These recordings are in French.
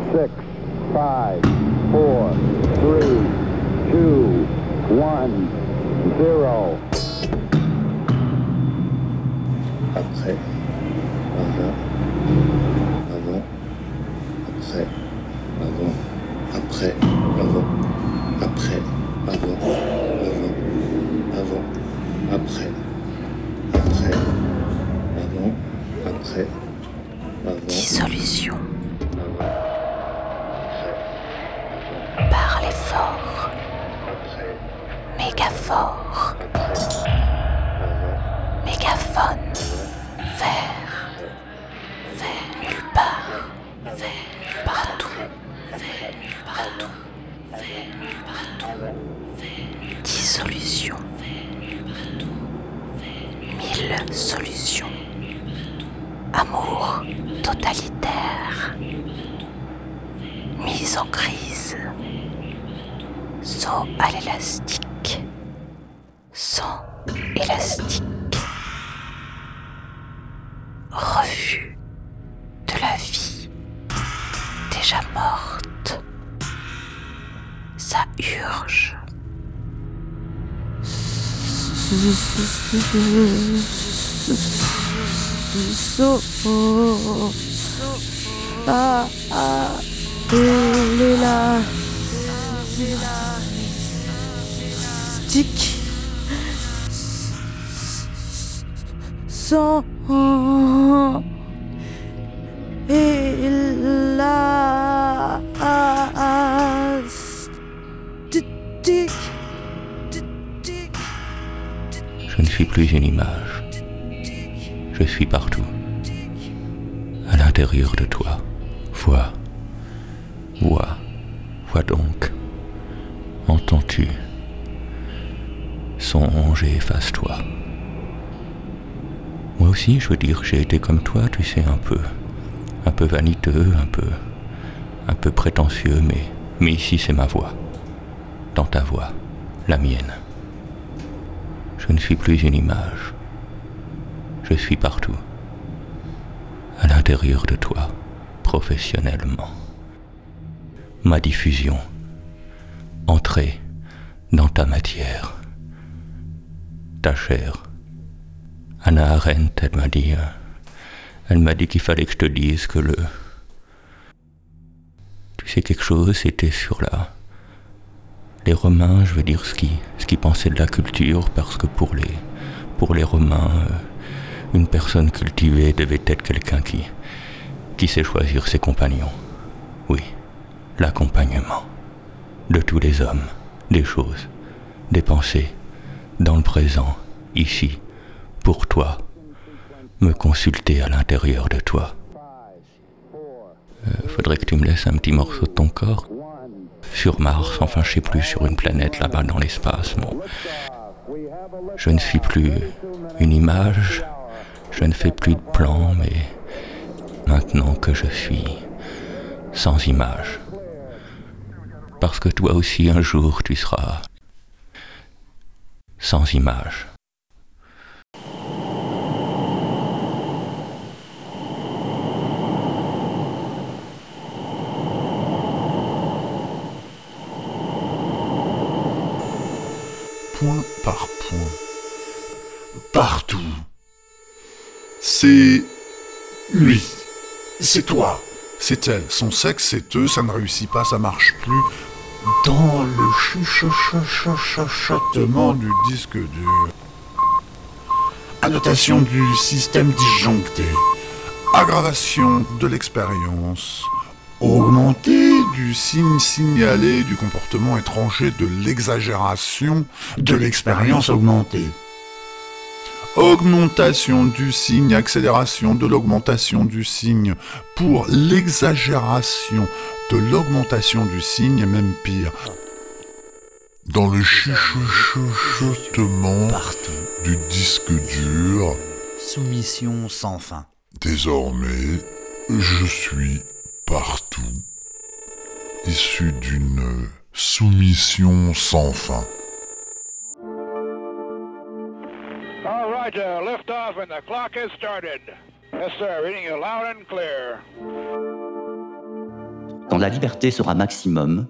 6, 5, 4, 3, 2, 1, 0. Après, avant, avant, après, avant, après, avant, après, avant, avant, avant, après, après, avant, après, avant. Dissolution. Avant, Parlez fort. après, Mégaphore. après, Mégaphone. Vers. Nulle part. Partout. Partout. Dissolution. 1000 solutions. Amour totalitaire. Mise en crise. Saut à l'élastique. Sang élastique. Refus de la vie déjà morte. Ça urge. Elle est là. Stick. Sans. Et là. Stick. Je ne suis plus une image. Je suis partout. À l'intérieur de toi. Vois. Vois donc. Entends-tu? Songe et efface-toi. Moi aussi, je veux dire, j'ai été comme toi, tu sais, un peu vaniteux, un peu prétentieux, mais ici c'est ma voix. Dans ta voix, la mienne. Je ne suis plus une image. Je suis partout. À l'intérieur de toi, professionnellement. Ma diffusion. Entrer dans ta matière. Ta chair. Hannah Arendt, elle m'a dit qu'il fallait que je te dise que tu sais quelque chose, c'était sur les Romains, je veux dire ce qu'ils pensaient de la culture, parce que pour les Romains, une personne cultivée devait être quelqu'un qui sait choisir ses compagnons. Oui, l'accompagnement de tous les hommes, des choses, des pensées, dans le présent, ici, pour toi, me consulter à l'intérieur de toi. Faudrait que tu me laisses un petit morceau de ton corps. Sur Mars, enfin je sais plus, sur une planète là-bas dans l'espace. Bon. Je ne suis plus une image, je ne fais plus de plans, mais maintenant que je suis sans image. Parce que toi aussi un jour tu seras sans image. Point par point. Partout. C'est lui. C'est toi. C'est elle. Son sexe, c'est eux. Ça ne réussit pas, ça marche plus. Dans le chuchotement du disque dur. Annotation du système disjoncté. Aggravation de l'expérience. Augmenter du signe signalé du comportement étranger de l'exagération de l'expérience augmentée. Augmentation du signe, accélération de l'augmentation du signe pour l'exagération de l'augmentation du signe et même pire. Dans le chuchotement du disque dur. Soumission sans fin. Désormais, je suis partout, issu d'une soumission sans fin. All right, lift off and the clock has started. Yes, sir, reading you loud and clear. Dans Quand la liberté sera maximum,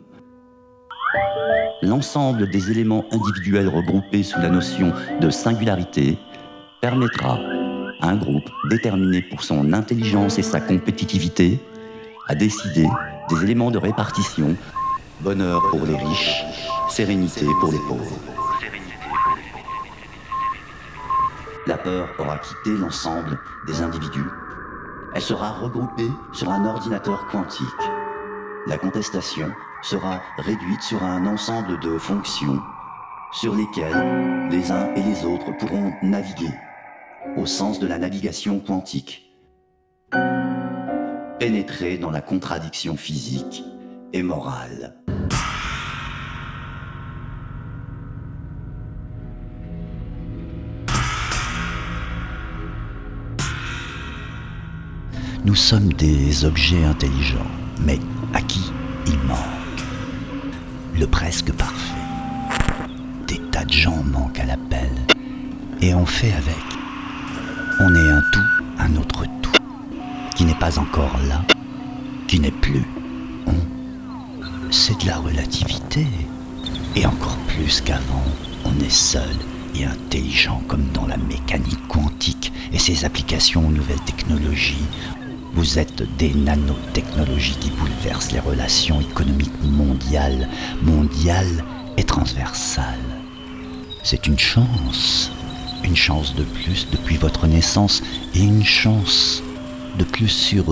l'ensemble des éléments individuels regroupés sous la notion de singularité permettra à un groupe déterminé pour son intelligence et sa compétitivité à décider des éléments de répartition, bonheur pour les riches, sérénité pour les pauvres. La peur aura quitté l'ensemble des individus. Elle sera regroupée sur un ordinateur quantique. La contestation sera réduite sur un ensemble de fonctions sur lesquelles les uns et les autres pourront naviguer, au sens de la navigation quantique. Pénétrer dans la contradiction physique et morale. Nous sommes des objets intelligents, mais à qui il manque le presque parfait. Des tas de gens manquent à l'appel, et on fait avec. On est un tout, un autre tout, qui n'est pas encore là, qui n'est plus. C'est de la relativité, et encore plus qu'avant, on est seul et intelligent comme dans la mécanique quantique et ses applications aux nouvelles technologies. Vous êtes des nanotechnologies qui bouleversent les relations économiques mondiales et transversales. C'est une chance de plus depuis votre naissance et une chance de plus sur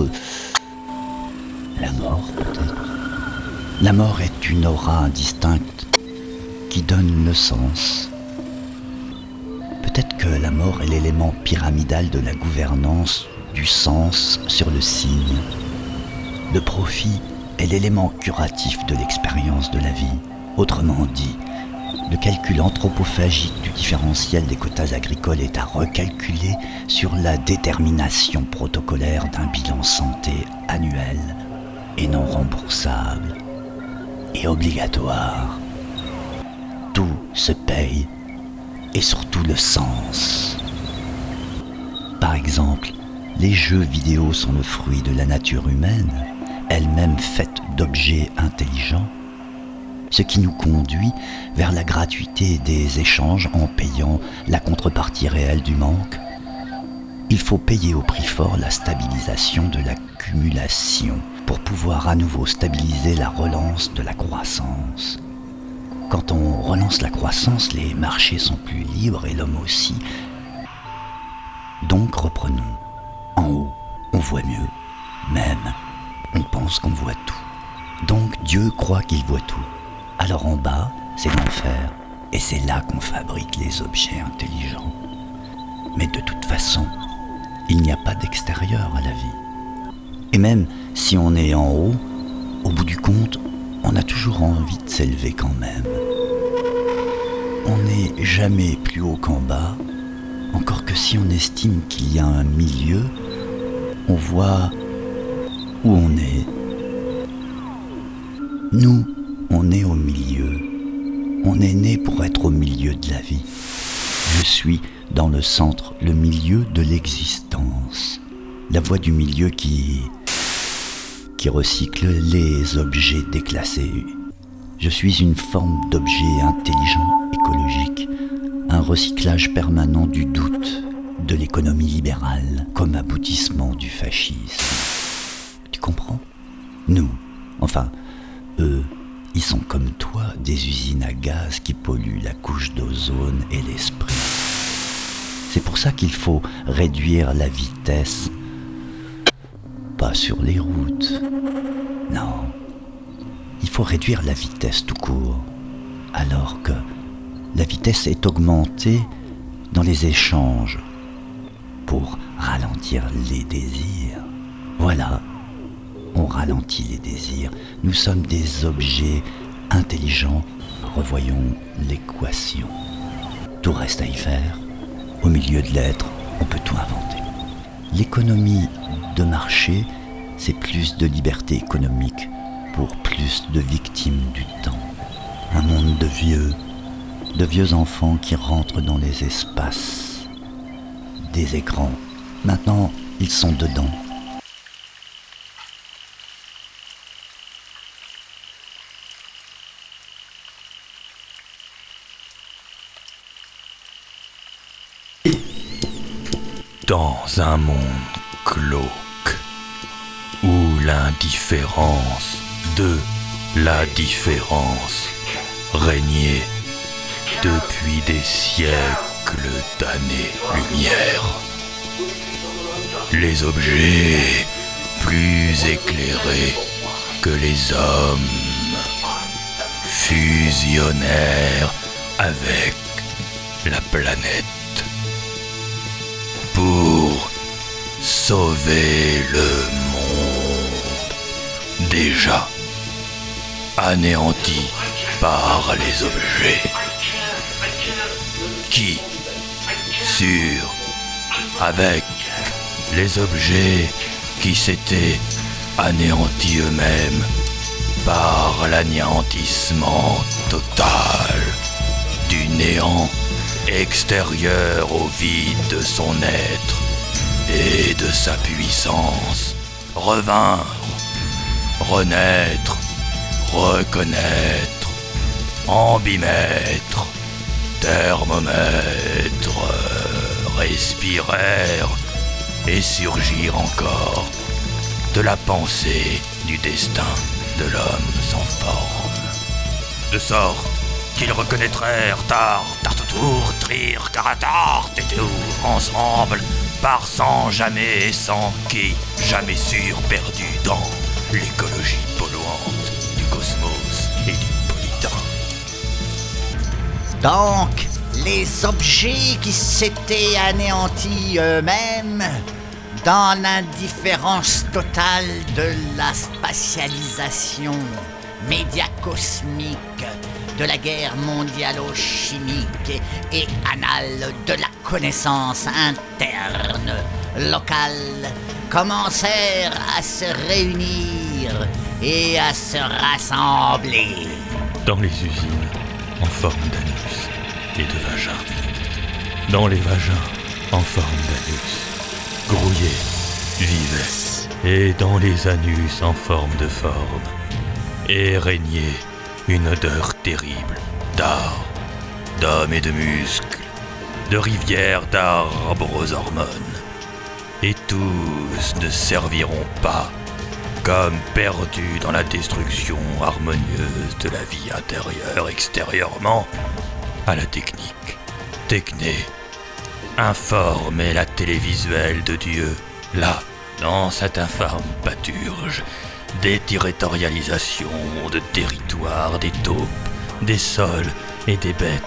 la mort peut-être. La mort est une aura indistincte qui donne le sens. Peut-être que la mort est l'élément pyramidal de la gouvernance du sens sur le signe. Le profit est l'élément curatif de l'expérience de la vie. Autrement dit, le calcul anthropophagique du différentiel des quotas agricoles est à recalculer sur la détermination protocolaire d'un bilan santé annuel et non remboursable et obligatoire. Tout se paye et surtout le sens. Par exemple, les jeux vidéo sont le fruit de la nature humaine, elle-même faite d'objets intelligents, ce qui nous conduit vers la gratuité des échanges en payant la contrepartie réelle du manque. Il faut payer au prix fort la stabilisation de l'accumulation pour pouvoir à nouveau stabiliser la relance de la croissance. Quand on relance la croissance, les marchés sont plus libres et l'homme aussi. Donc reprenons. En haut, on voit mieux. Même, on pense qu'on voit tout. Donc Dieu croit qu'il voit tout. Alors en bas, c'est l'enfer. Et c'est là qu'on fabrique les objets intelligents. Mais de toute façon, il n'y a pas d'extérieur à la vie. Et même si on est en haut, au bout du compte, on a toujours envie de s'élever quand même. On n'est jamais plus haut qu'en bas, encore que si on estime qu'il y a un milieu, on voit où on est. Nous, on est au milieu. On est né pour être au milieu de la vie. Je suis dans le centre, le milieu de l'existence. La voie du milieu qui recycle les objets déclassés. Je suis une forme d'objet intelligent, écologique, un recyclage permanent du doute, de l'économie libérale, comme aboutissement du fascisme. Tu comprends ? Nous, enfin, eux, ils sont comme toi, des usines à gaz qui polluent la couche d'ozone et l'esprit. C'est pour ça qu'il faut réduire la vitesse. Pas sur les routes. Non. Il faut réduire la vitesse tout court. Alors que la vitesse est augmentée dans les échanges pour ralentir les désirs. Voilà. On ralentit les désirs. Nous sommes des objets intelligents. Revoyons l'équation. Tout reste à y faire. Au milieu de l'être, on peut tout inventer. L'économie de marché, c'est plus de liberté économique pour plus de victimes du temps. Un monde de vieux enfants qui rentrent dans les espaces des écrans. Maintenant, ils sont dedans. Dans un monde glauque, où l'indifférence de la différence régnait depuis des siècles d'années-lumière, les objets plus éclairés que les hommes fusionnèrent avec la planète pour sauver le monde déjà anéanti par les objets qui, avec les objets qui s'étaient anéantis eux-mêmes par l'anéantissement total du néant extérieur au vide de son être et de sa puissance, revinrent, renaître, reconnaître, ambimètre, thermomètre, respirèrent et surgirent encore de la pensée du destin de l'homme sans forme, de sorte qu'ils reconnaîtrent Tar, Tartotour, Trir, Karatar, Tétéou, ensemble, par sans jamais et sans qui, jamais sûr, perdu dans l'écologie polluante du cosmos et du politain. Donc, les objets qui s'étaient anéantis eux-mêmes dans l'indifférence totale de la spatialisation médiacosmique, de la guerre mondialo-chimique et anale de la connaissance interne, locale, commencèrent à se réunir et à se rassembler. Dans les usines en forme d'anus et de vagin. Dans les vagins en forme d'anus, grouillés, vivaient, et dans les anus en forme de forme, et régnait une odeur terrible d'art, d'hommes et de muscles, de rivières d'arbres aux hormones. Et tous ne serviront pas, comme perdus dans la destruction harmonieuse de la vie intérieure extérieurement, à la technique, techné, informe et la télévisuelle de Dieu, là, dans cette infâme pâturge, des territorialisations de territoires, des taupes, des sols et des bêtes.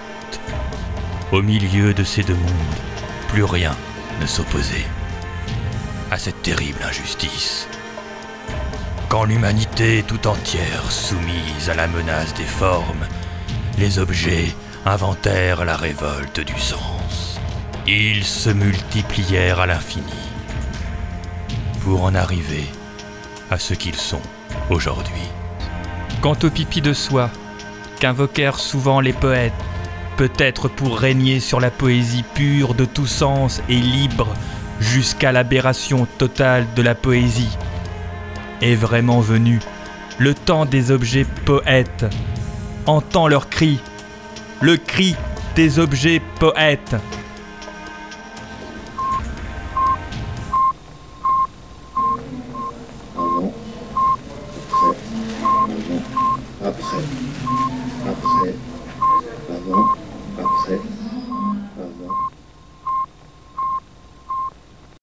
Au milieu de ces deux mondes, plus rien ne s'opposait à cette terrible injustice. Quand l'humanité tout entière soumise à la menace des formes, les objets inventèrent la révolte du sens. Ils se multiplièrent à l'infini pour en arriver à ce qu'ils sont aujourd'hui. Quant au pipi de soie, qu'invoquèrent souvent les poètes, peut-être pour régner sur la poésie pure de tout sens et libre jusqu'à l'aberration totale de la poésie, est vraiment venu le temps des objets poètes. Entends leur cri, le cri des objets poètes. Après,